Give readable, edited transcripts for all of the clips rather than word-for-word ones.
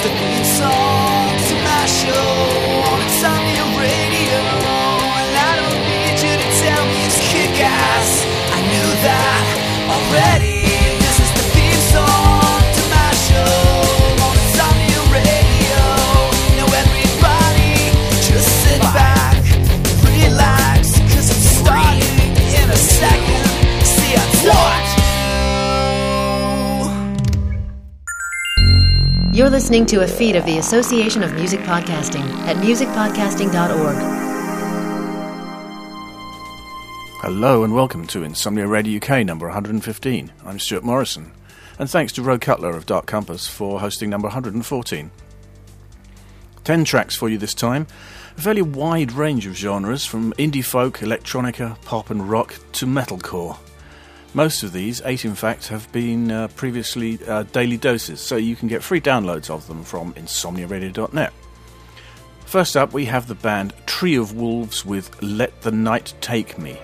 the theme song to my show on Insomnia Radio. And I don't need you to tell me it's kick-ass. I knew that already. This is the theme song to my show on Insomnia Radio. Now everybody just sit back, relax, 'cause it's starting in a second. See, I told you. You're listening to a feed of the Association of Music Podcasting at musicpodcasting.org. Hello and welcome to Insomnia Radio UK number 115. I'm Stuart Morrison, and thanks to Ro Cutler of Dark Compass for hosting number 114. 10 tracks for you this time, a fairly wide range of genres from indie folk, electronica, pop and rock to metalcore. Most of these, 8 in fact, have been previously daily doses, so you can get free downloads of them from insomniaradio.net. First up, we have the band Tree of Wolves with Let the Night Take Me.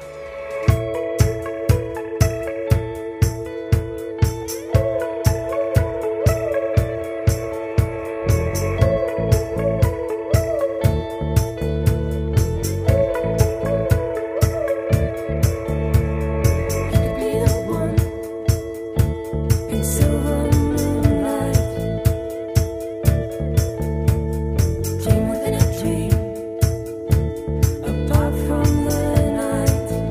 Dream within a dream, apart from the night.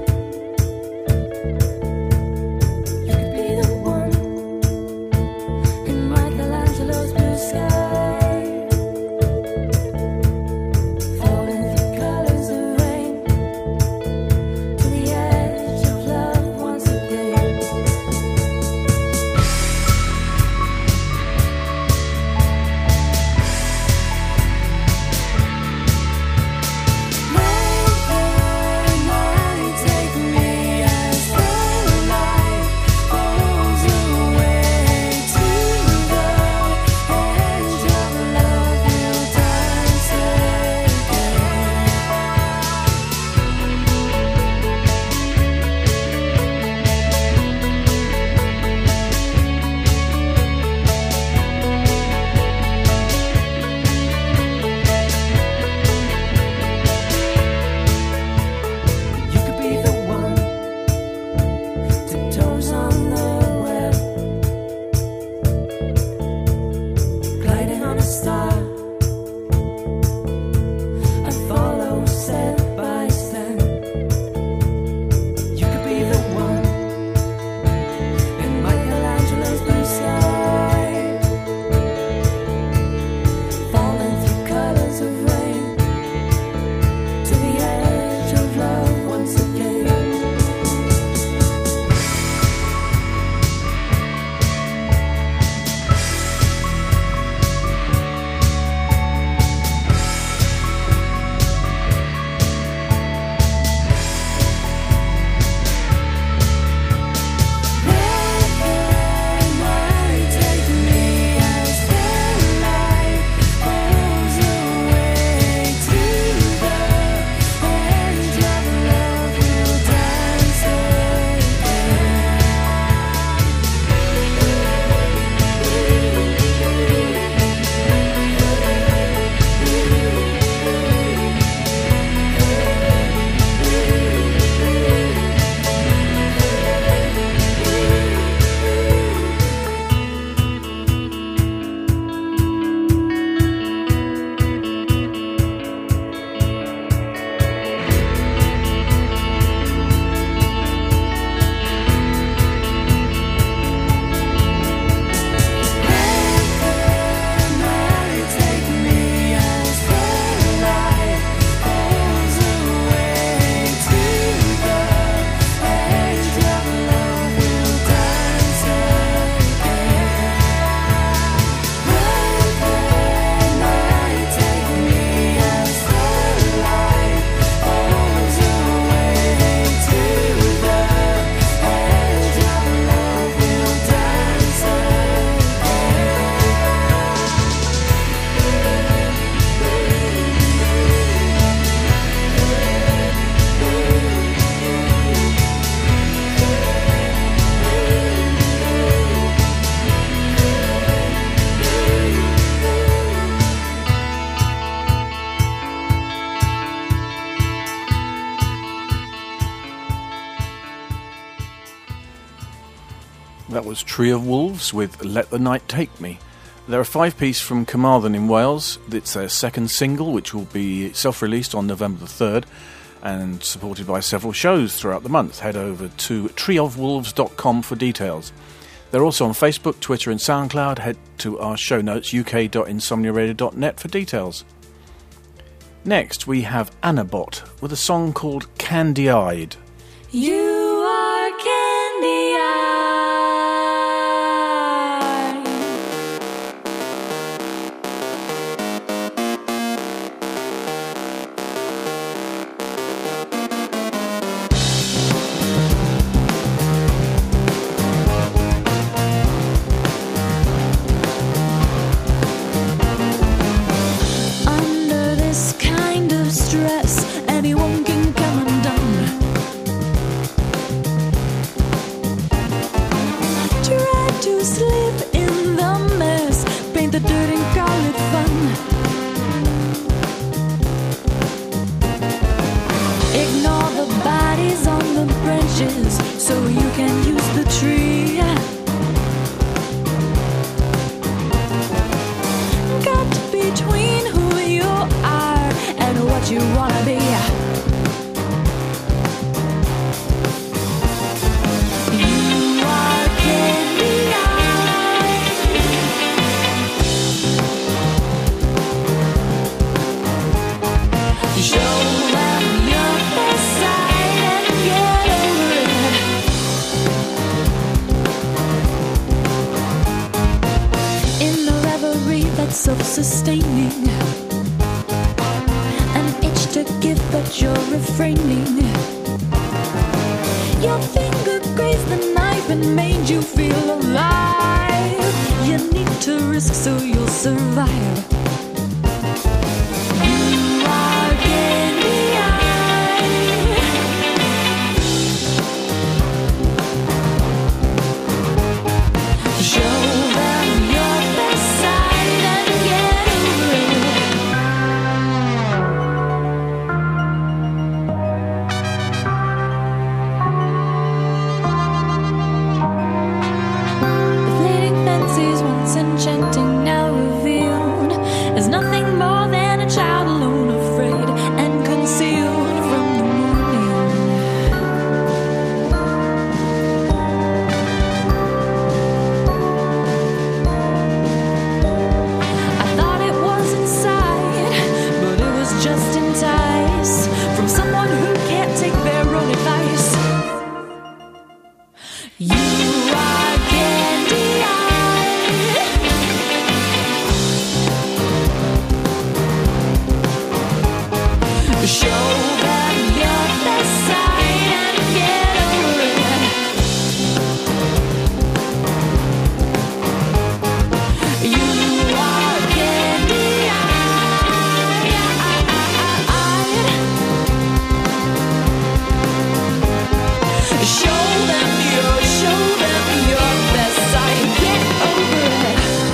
That was Tree of Wolves with Let the Night Take Me. They're a 5-piece from Carmarthen in Wales. It's their second single, which will be self-released on November the 3rd and supported by several shows throughout the month. Head over to treeofwolves.com for details. They're also on Facebook, Twitter and SoundCloud. Head to our show notes, uk.insomniaradio.net for details. Next, we have Annabot with a song called Candy Eyed. You are candy eyed. Under this kind of stress, anyone can come undone. Try to slip in the mess, paint the dirt and call it fun. Ignore the bodies on the branches so you can use the tree. Got between who you are and what you wanna be. You are candy eyed. Show them your best side and get over it. In a reverie that's self-sustaining, an itch to give but you're refraining. Your finger grazed the knife and made you feel alive. You need to risk so you'll survive. You are candy eyed. Show them your best side and get over it. Fleeting fancies once enchanting, now revealed, is nothing more than a child alone, afraid and concealed from the morning. I thought it was inside, but it was just entice from someone who can't take their own advice. You are candy eyed. Show them your best side and get over it. You are candy eyed. Show them your best side and get over it.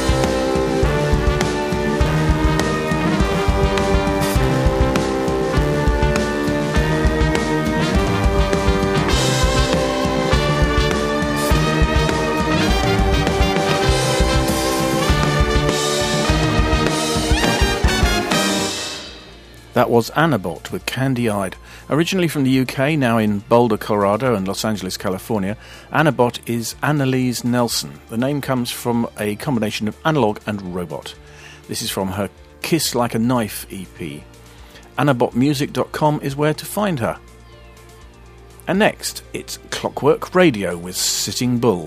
That was Annabot with Candy Eyed. Originally from the UK, now in Boulder, Colorado and Los Angeles, California, Annabot is Annalise Nelson. The name comes from a combination of analog and robot. This is from her Kiss Like a Knife EP. AnnabotMusic.com is where to find her. And next, it's Clockwork Radio with Sitting Bull.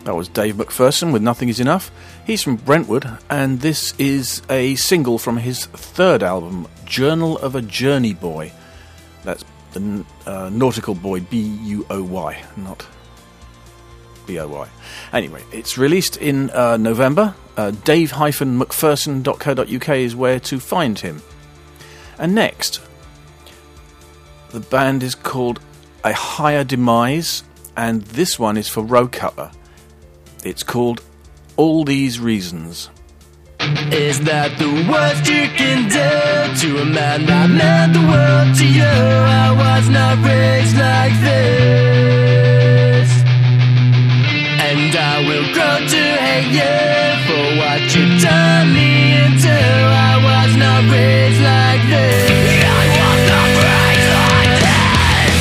That was Dave McPherson with Nothing Is Enough. He's from Brentwood, and this is a single from his third album, Journal of a Journey Boy. That's the nautical boy, B-U-O-Y, not B-O-Y. Anyway, it's released in November. Dave-McPherson.co.uk is where to find him. And next, the band is called A Higher Demise, and this one is for Ro Cutler. It's called All These Reasons. Is that the worst you can do to a man that meant the world to you? I was not raised like this, and I will grow to hate you for what you turned me into. I was not raised like this. I was not raised like this.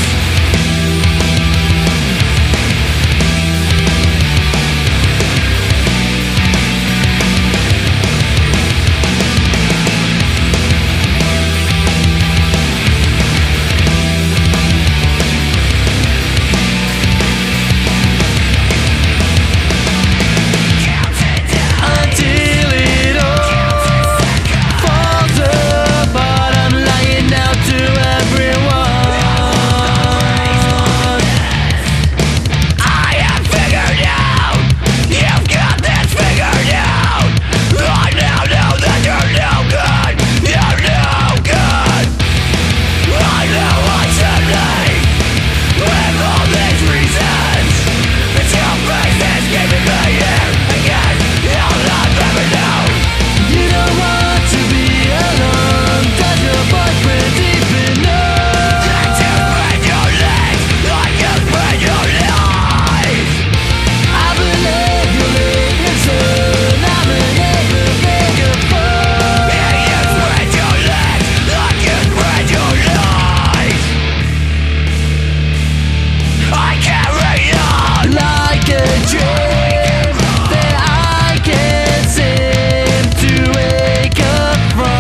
Until it all falls apart, I'm lying out to everyone. I have figured out, you've got this figured out. I now know that you're no good, you're no good. I know I should leave with all these reasons. It's your face that's keeping me here again. All I've ever known. You don't want to be alone. Does your boyfriend even know that you spread your legs like you spread your lies? I believe you live in soon. I'm an even bigger fool. Yeah, you spread your legs like you spread your lies. I carry on like a dream that I can't seem to wake up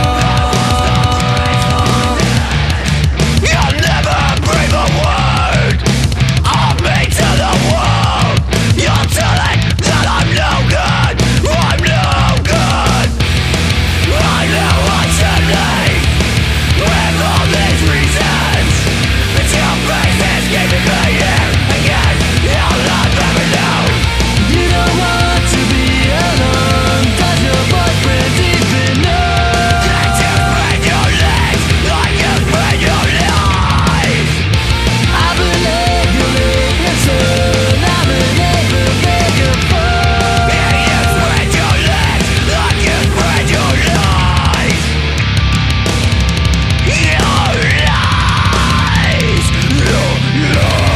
from. You'll never breathe a word of me to the world. You'll tell it that I'm no good, I'm no good. I know I should leave with all these reasons. It's your face that's keeping me here again. All I've ever known. You don't want to be alone. Does your boyfriend even know that you spread your legs like you spread your lies? I believe you live in soon. I'm an even bigger fool. Yeah, you spread your legs like you spread your lies. Your lies. Your lies.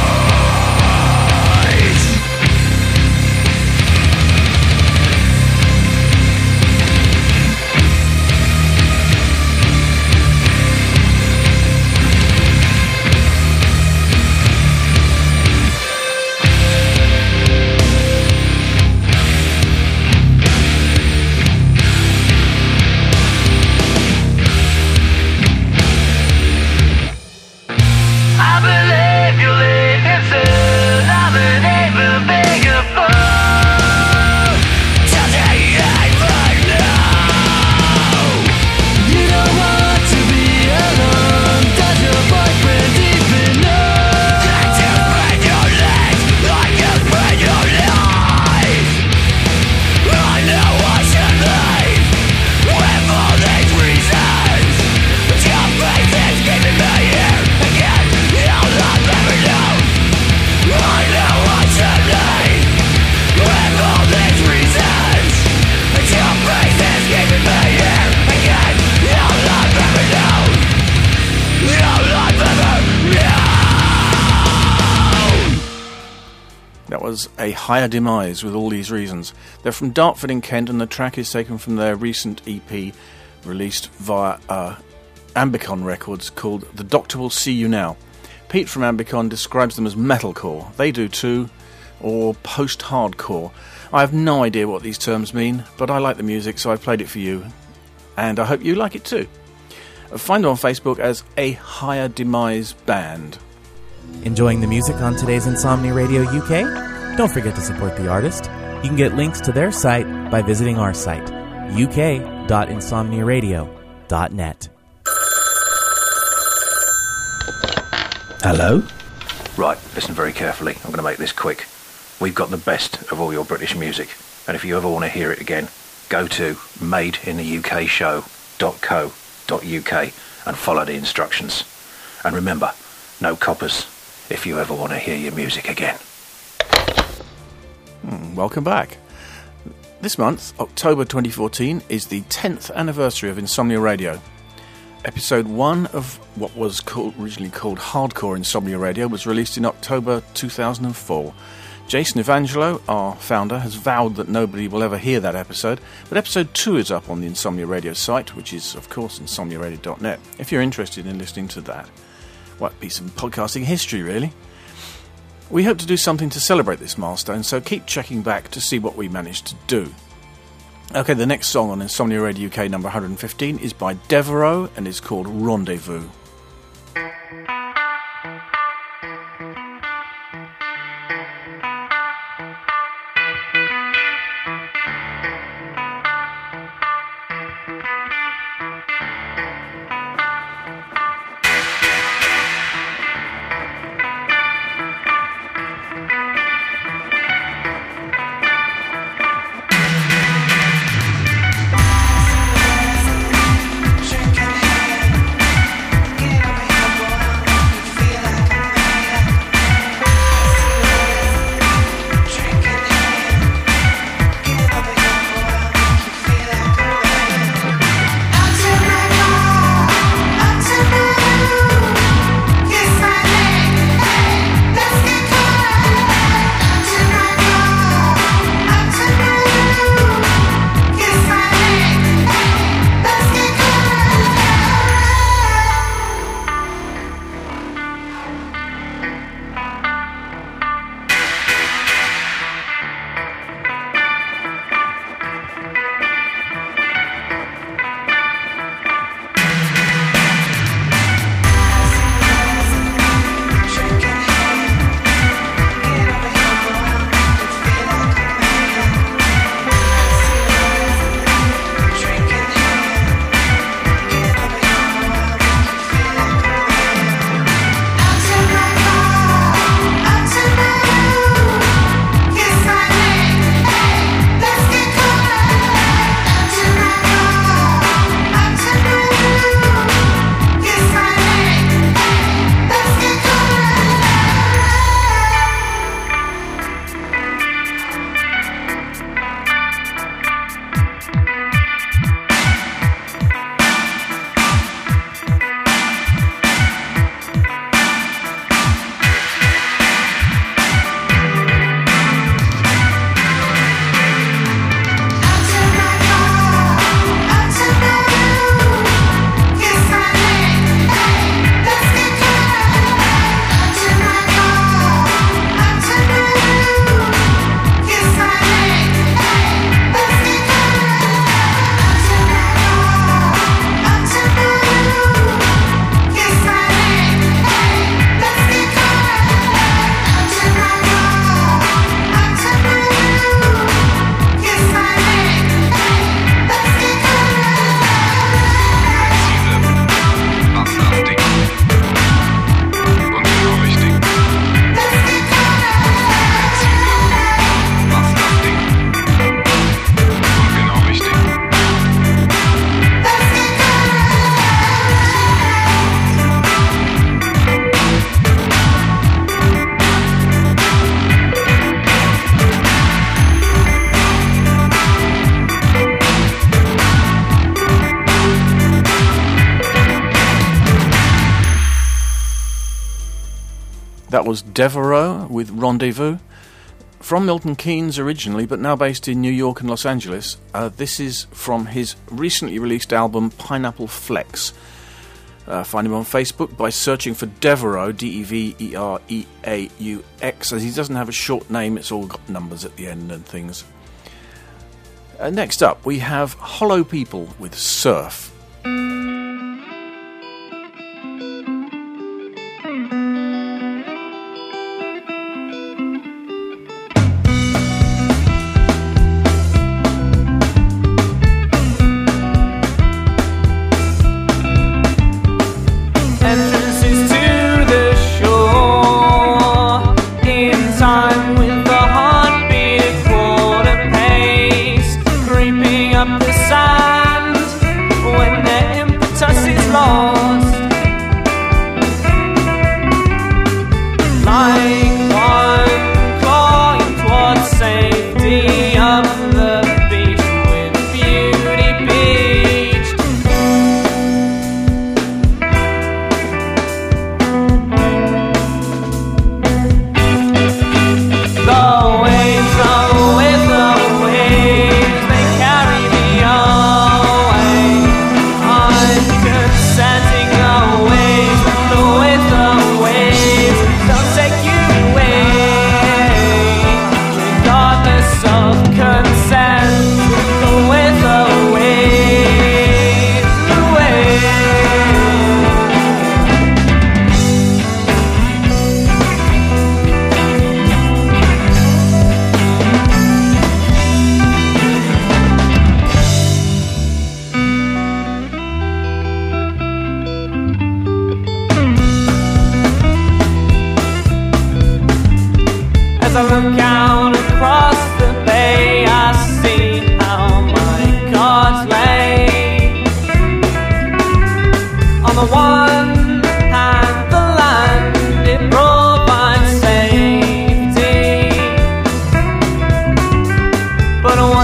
I believe you live in soon. I'm an even bigger fool. Does he even know? You don't want to be alone. Does your boyfriend even know that you spread your legs like you spread your lies? I know I should leave with all these reasons. But your face is keeping me here again. All I've ever known. I know I should leave with all these reasons. But your face is keeping me here again. All I've ever known. All I've ever known. That was A Higher Demise with All These Reasons. They're from Dartford in Kent, and the track is taken from their recent EP released via Ambicon Records called The Doctor Will See You Now. Pete from Ambicon describes them as metalcore. They do too, or post-hardcore. I have no idea what these terms mean, but I like the music, so I've played it for you, and I hope you like it too. Find them on Facebook as A Higher Demise Band. Enjoying the music on today's Insomnia Radio UK? Don't forget to support the artist. You can get links to their site by visiting our site, uk.insomniaradio.net. Hello? Right, listen very carefully. I'm going to make this quick. We've got the best of all your British music, and if you ever want to hear it again, go to madeintheUKshow.co.uk and follow the instructions. And remember, no coppers if you ever want to hear your music again. Welcome back. This month, October 2014, is the 10th anniversary of Insomnia Radio. Episode 1 of what was originally called Hardcore Insomnia Radio was released in October 2004. Jason Evangelo, our founder, has vowed that nobody will ever hear that episode, but episode 2 is up on the Insomnia Radio site, which is, of course, insomniaradio.net, if you're interested in listening to that. What a piece of podcasting history, really. We hope to do something to celebrate this milestone, so keep checking back to see what we managed to do. Okay, the next song on Insomnia Radio UK number 115 is by Devereaux and is called Rendezvous. That was Devereaux with Rendezvous. From Milton Keynes originally, but now based in New York and Los Angeles. This is from his recently released album Pineapple Flex. Find him on Facebook by searching for Devereaux, Devereaux, as he doesn't have a short name, it's all got numbers at the end and things. Next up, we have Hollow People with Surf.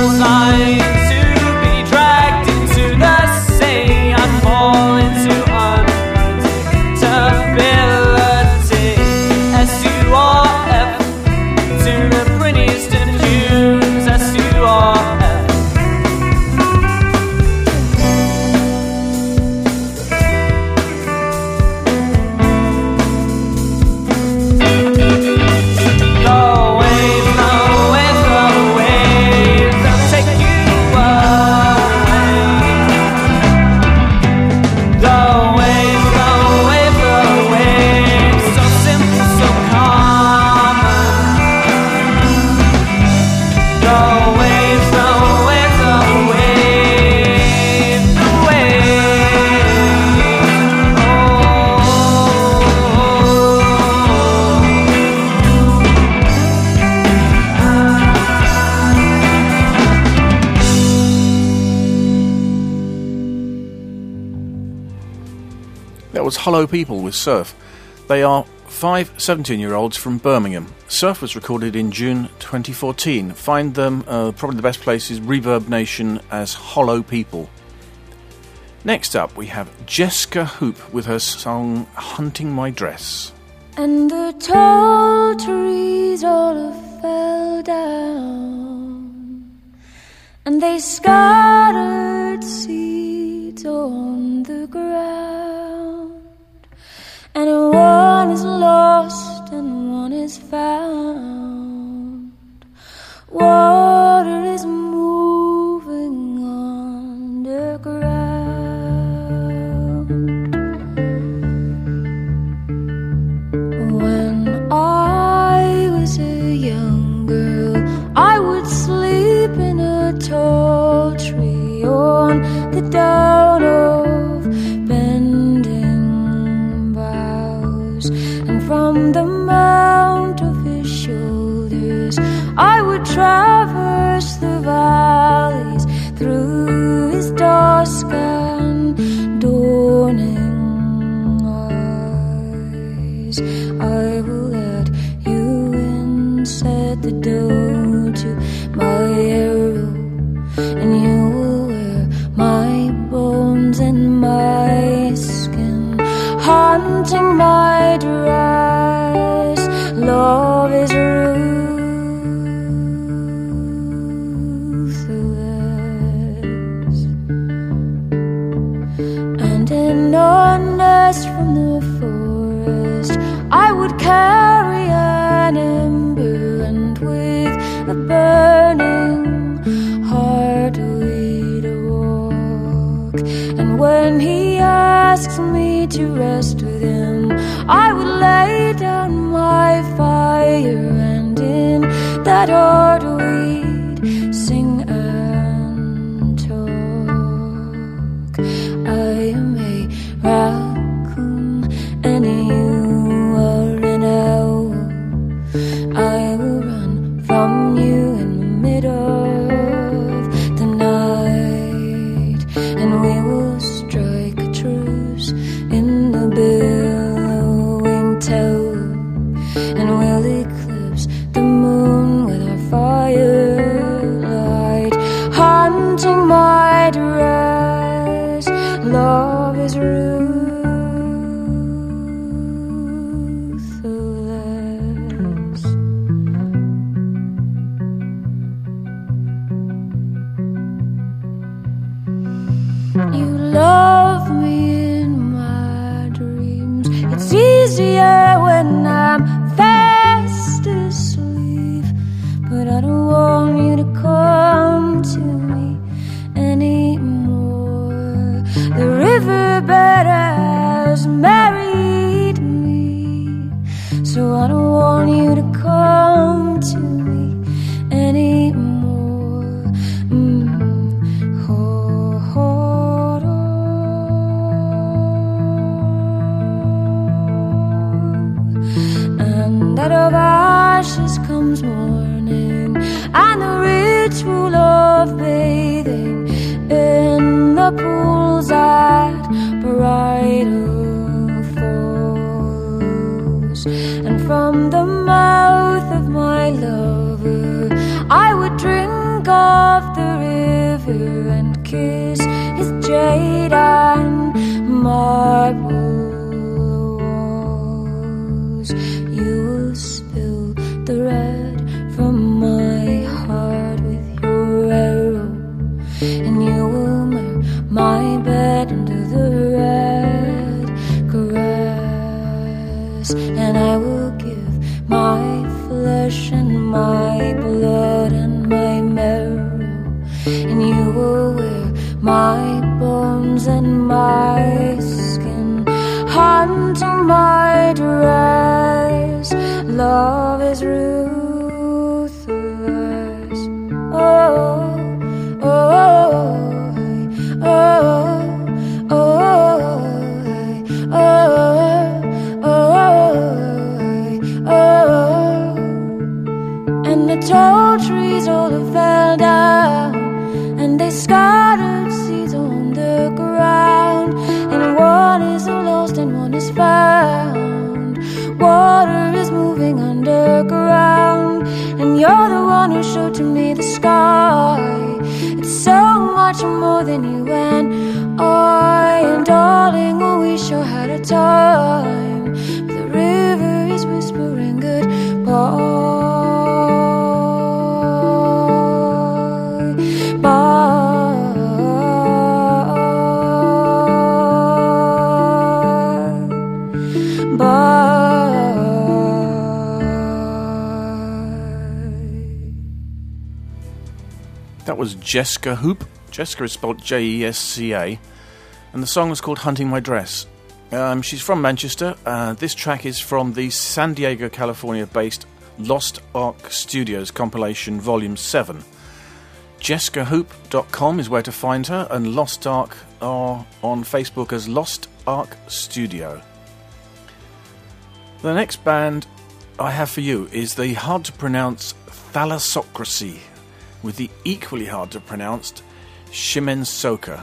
Was Hollow People with Surf. They are 5 17-year-olds from Birmingham. Surf was recorded in June 2014. Find them, probably the best place is Reverb Nation as Hollow People. Next up we have Jessica Hoop with her song Hunting My Dress. And the tall trees all fell down, and they scattered seeds on the ground. And one is lost and one is found. Water is moving underground. When I was a young girl, I would sleep in a tall tree on the down of bending boughs, and from the mount of his shoulders I would traverse the valleys through his dusk and dawning eyes. I will let you in, set the dough to my arrow, and you will wear my bones and my skin, hunting my dress. Love is ruthless, and in a nest from the forest I would carry an ember, and with a burning heart we'd walk. And when he asks me to rest with him, I would lay down my fire, and in that heart we'd sing and talk. I am a raccoon and you are an owl. I will run from you in the middle of the night, and we will strike a truce in the billowing tower, and we'll eclipse the moon with our firelight, hunting my dress. Love is ruthless. You love me in my dreams. It's easier when I'm fast asleep, but I don't want you to come to me anymore. The riverbed has married me, so I don't want you to come to me anymore. And out of ashes comes morning, and the kiss is jade and marble walls. You will spill the red from my heart with your arrow, and you will mark my bed under the red grass, and I will give my flesh and my blood and my marrow, and you will wear my bones and my skin onto my dress. Love is ruthless. Oh, oh, oh, oh, oh. And the tall trees all have fell down, and they scattered seeds on the ground, and one is lost and one is found. Water is moving underground, and you're the one who showed to me the sky. It's so much more than you and I, and darling, oh, we sure had a time. But the river is whispering goodbye. That was Jessica Hoop. Jessica is spelled Jesca, and the song was called Hunting My Dress. She's from Manchester. This track is from the San Diego, California-based Lost Ark Studios compilation Volume 7. JessicaHoop.com is where to find her, and Lost Ark are on Facebook as Lost Ark Studio. The next band I have for you is the hard-to-pronounce Thalassocracy, with the equally hard-to-pronounce Shimensoka.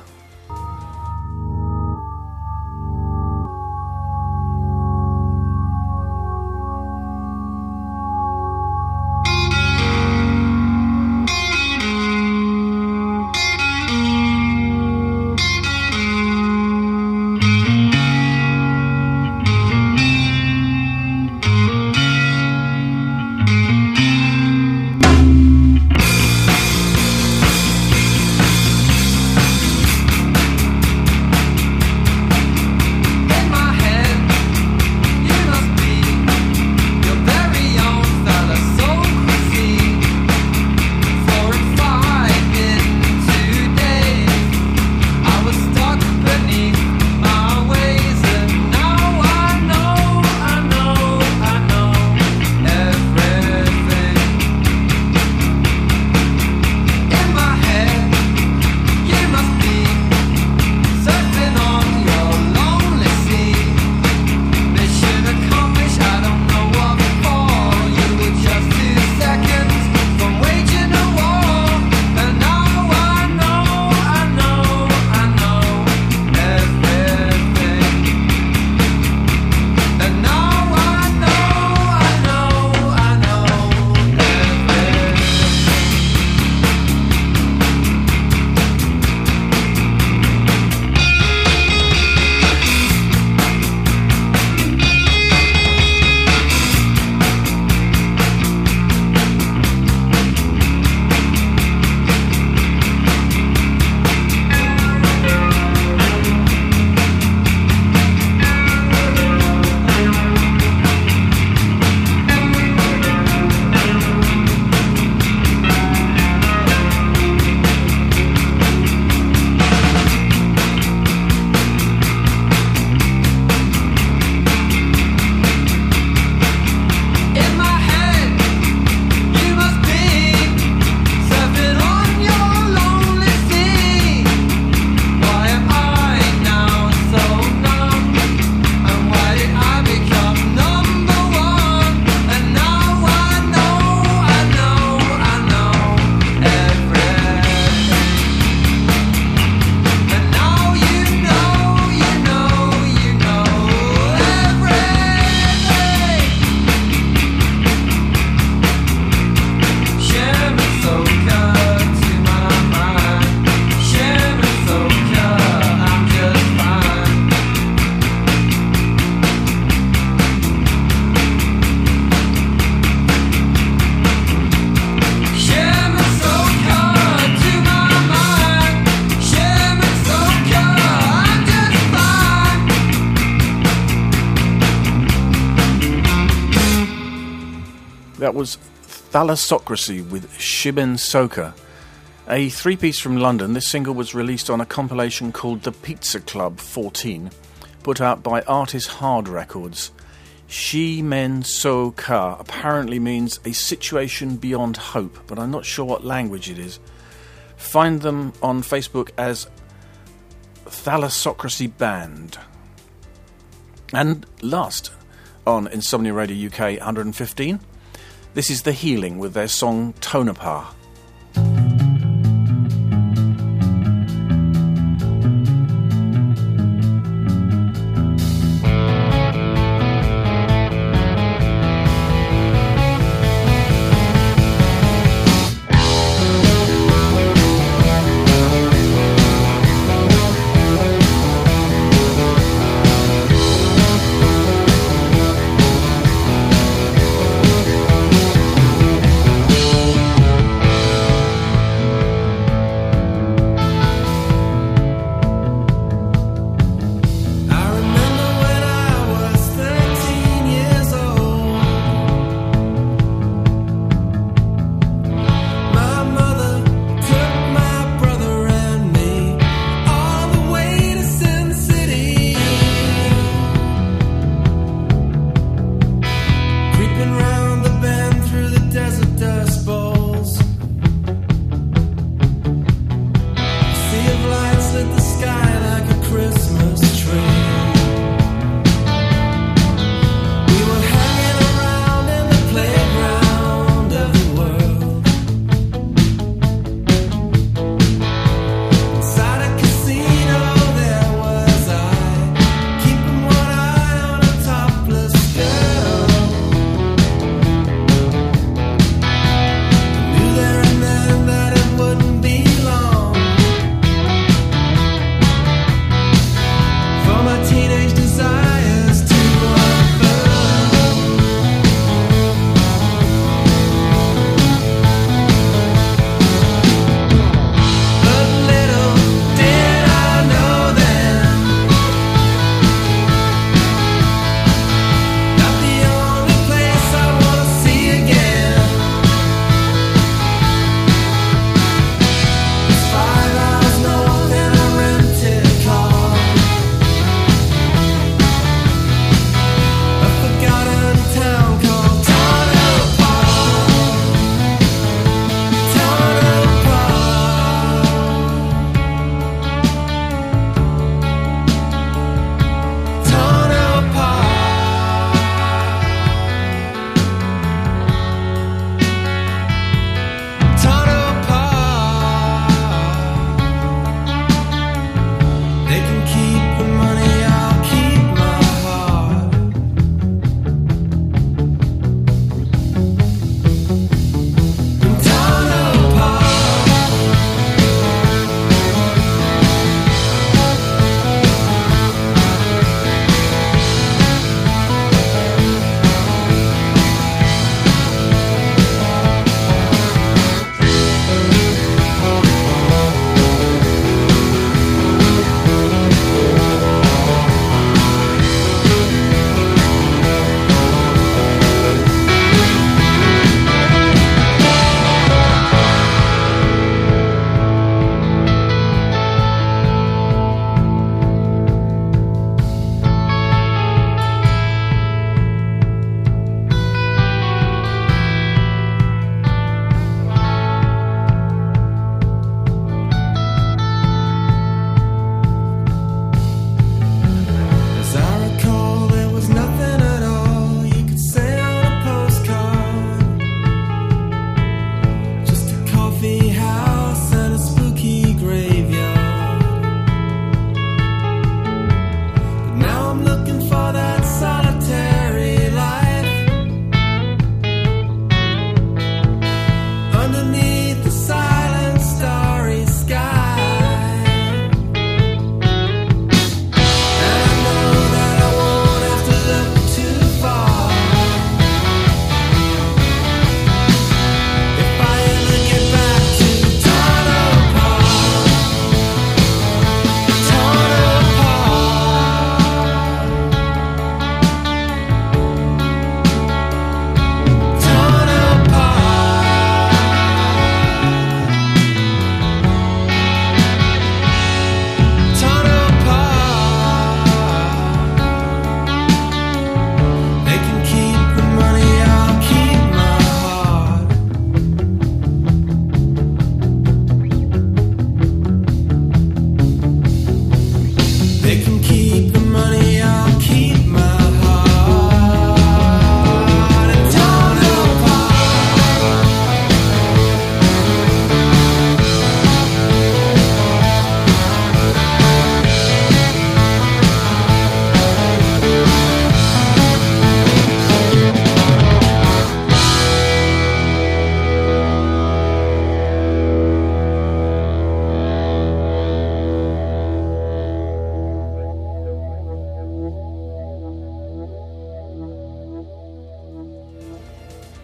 That was Thalassocracy with Shiben Soka, a three-piece from London. This single was released on a compilation called The Pizza Club 14, put out by Artist Hard Records. Shimen Soka apparently means a situation beyond hope, but I'm not sure what language it is. Find them on Facebook as Thalassocracy Band. And last on Insomnia Radio UK 115, this is The Healing with their song Tonopah.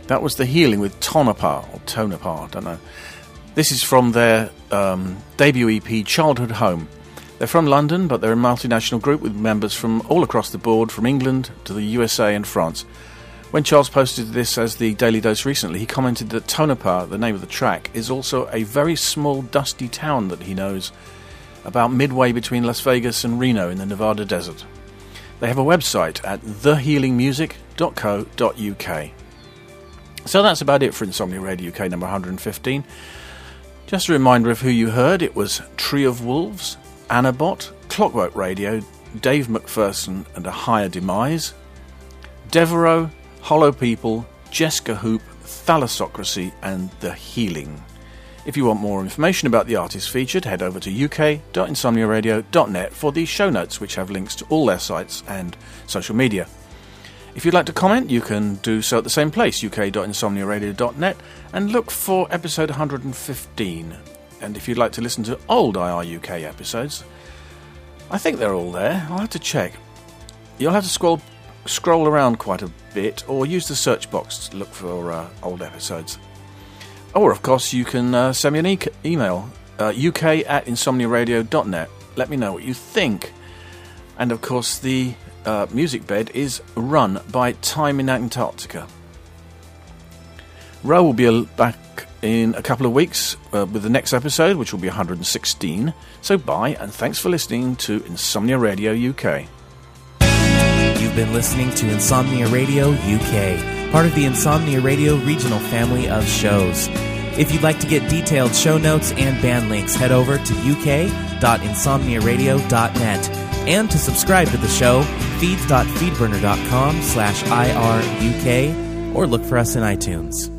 That was The Healing with Tonopah, or Tonopah, I don't know. This is from their debut EP, Childhood Home. They're from London, but they're a multinational group with members from all across the board, from England to the USA and France. When Charles posted this as the Daily Dose recently, he commented that Tonopah, the name of the track, is also a very small, dusty town that he knows, about midway between Las Vegas and Reno in the Nevada desert. They have a website at thehealingmusic.co.uk. So that's about it for Insomnia Radio UK number 115. Just a reminder of who you heard. It was Tree of Wolves, Anabot, Clockwork Radio, Dave McPherson and A Higher Demise, Devereaux, Hollow People, Jessica Hoop, Thalassocracy and The Healing. If you want more information about the artists featured, head over to uk.insomniaradio.net for the show notes, which have links to all their sites and social media. If you'd like to comment, you can do so at the same place, uk.insomniaradio.net, and look for episode 115. And if you'd like to listen to old IR UK episodes, I think they're all there. I'll have to check. You'll have to scroll around quite a bit, or use the search box to look for old episodes. Or, of course, you can send me an email, uk@insomniaradio.net. Let me know what you think. And, of course, the music bed is run by Time in Antarctica. Ro will be back in a couple of weeks with the next episode, which will be 116. So bye, and thanks for listening to Insomnia Radio UK. You've been listening to Insomnia Radio UK, part of the Insomnia Radio regional family of shows. If you'd like to get detailed show notes and band links, head over to uk.insomniaradio.net. And to subscribe to the show, feeds.feedburner.com/IRUK, or look for us in iTunes.